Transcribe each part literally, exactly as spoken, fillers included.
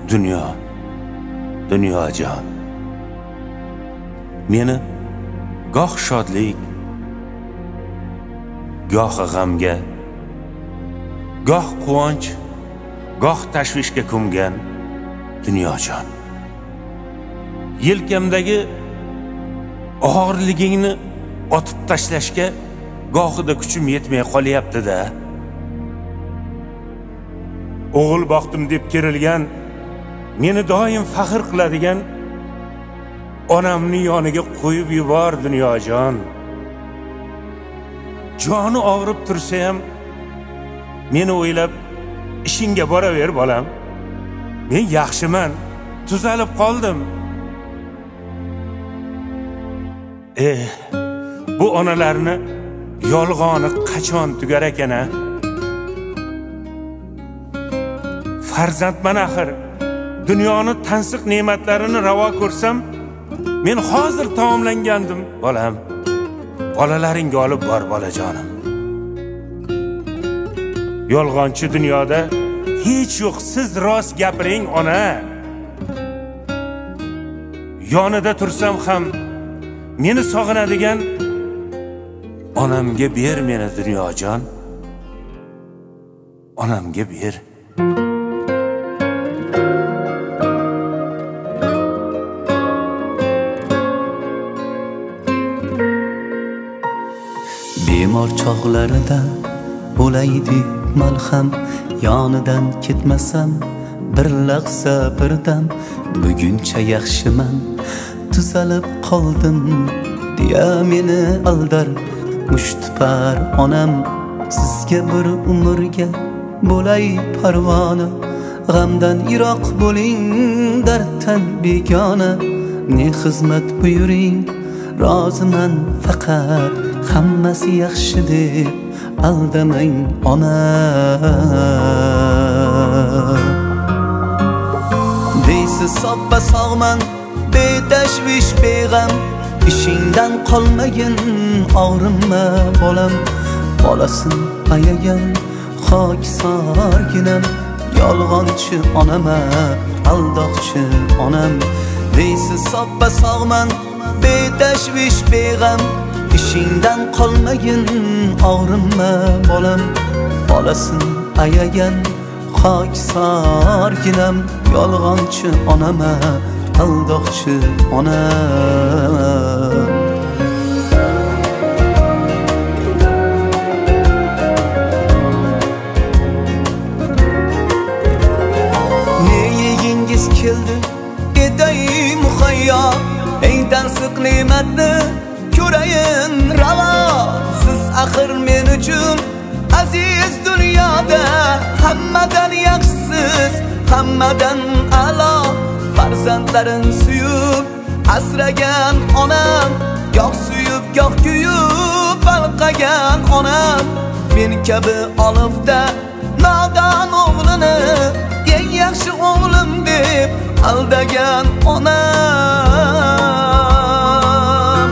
Dunyo, dunyojon. Meni goh shodlik, goh g'amga, goh quvonch, goh tashvishga ko'mgan dunyojon. Yelkamdagi og'irligingni otib tashlashga gohida kuchim yetmay qolyapti-da. O'g'il boqdim deb kerilgan, meni doim faxr qiladigan onamni yoniga qo'yib yubor dunyojon. Joni og'rib tursa ham meni o'ylab ishingga boraver bolam. Men yaxshiman, tuzalib qoldim. Eh, bu onalarni yolg'oni qachon tugar ekan-a? Farzandman axir. Dunyoni tansiq ne'matlarini ravo ko'rsam, men hozir taomlangandim, bolam. Bolalaringga olib bor, bolajonim. Yolg'onchi dunyoda hech yo'q, siz rost gapiring, ona. Yonida tursam ham meni sog'inadigan onamga ber meni dunyojon. Onamga ber. Bemor chog'larida bo'laydi malham, yonidan ketmasam bir lahza birdan. Buguncha yaxshiman, tuzalib qoldim deya meni aldar mushtipar onam. Sizga bir umrga bo'lay parvona, g'amdan yiroq bo'ling, darddan begona. Ne xizmat buyuring, roziman faqat, hammasi yaxshi deb aldamang ona. Deysiz soppa sog'man, betashvish beg'am, ishingdan qolmagin, og'rinma bolam. Bolasin ayagan xoksorginam, yolg'onchi onama, aldoqchi onam. Deysiz soppa sog'man, betashvish beg'am, ishingdan qolmagin, og'rinma bolam. Bolasin ayagan xoksorginam, yolg'onchi onama, aldoqchi onam. Ne yegingiz keldi eday muhayyo, eng tansiq ne'matni ko'rayin ravo. Siz axir men uchun aziz dunyoda, hammadan yaxshisiz, hammadan a'lo. Farzandlarin suyub asragan onam, goh suyub goh kuyub balqagan onam. Men kabi olifda nodon o'g'lini eng yaxshi o'g'lim deb aldagan onam.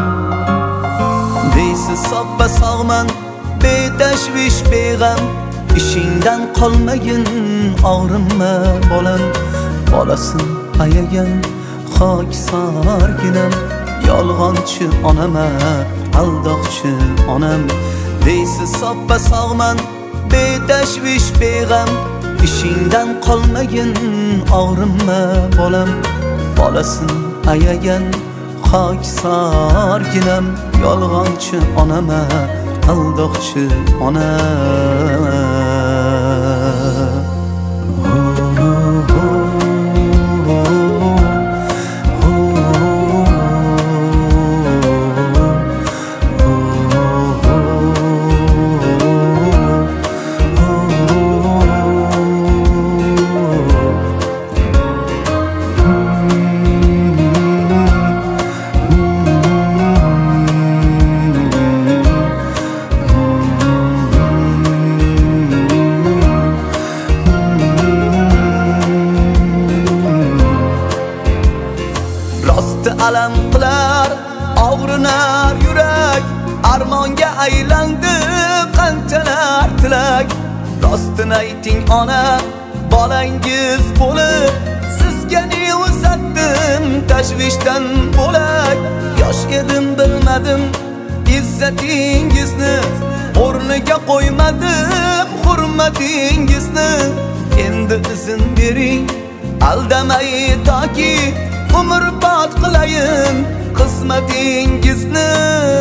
Deysiz soppa sog'man, betashvish beg'am, ishingdan qolmagin, og'rinma bolam. Bolasin ayagan xoksorginam, yolg'onchi onama, aldoqchi onam. Deysiz soppa sog'man, betashvish beg'am, ishingdan qolmagin, og'rinma bolam. Bolasin ayagan xoksorginam, yolg'onchi onama, aldoqchi onam. alam qilar, og'rinar yurak, armonga aylandi qanchalar tilak. Rostini ayting ona, bolangiz bo'lib sizga ne uzatdim tashvishdan bo'lak yosh edim bilmadim izzatingizni o'rniga qo'ymadim hurmatingizni endi izn bering aldamay toki umrbod qilayin qismatingizni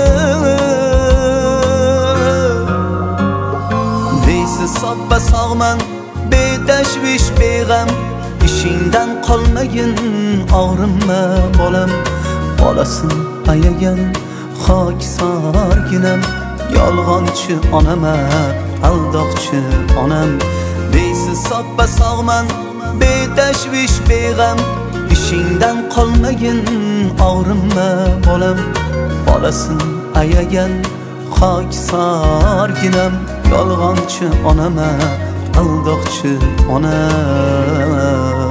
deysiz soppa sog'man betashvish beg'am ishingdan qolmagin og'rinma bolam bolasin ayagan xoksorginam yolg'onchi onama aldoqchi onam deysiz soppa sog'man betashvish beg'am ishingdan qolmagin og'rinma bolam bolasin ayagan xoksorginam yolg'onchi onama aldoqchi onam